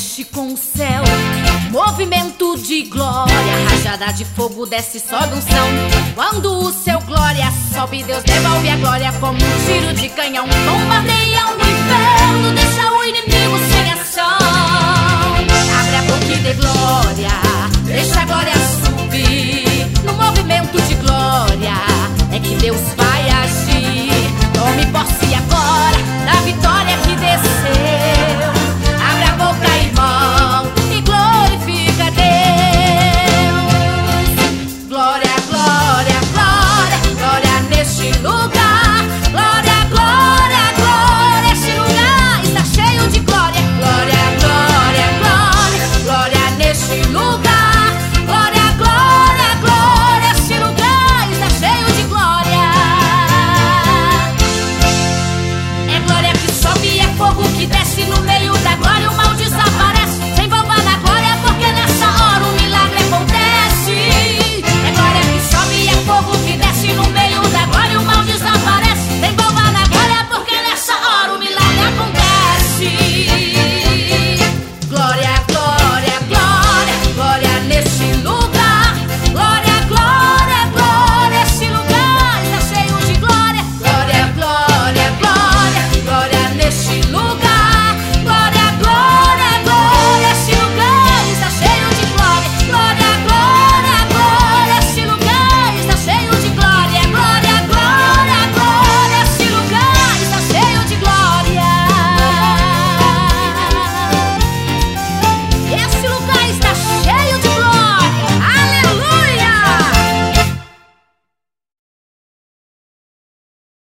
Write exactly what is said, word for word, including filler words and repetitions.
mexe com o céu, movimento de glória, rajada de fogo desce, sobe unção. Quando o seu glória sobe, Deus devolve a glória como um tiro de canhão. Bombardeia o inferno, deixa o inimigo sem ação. Abre a boca e dê glória, deixa a glória subir. No movimento de glória é que Deus faz.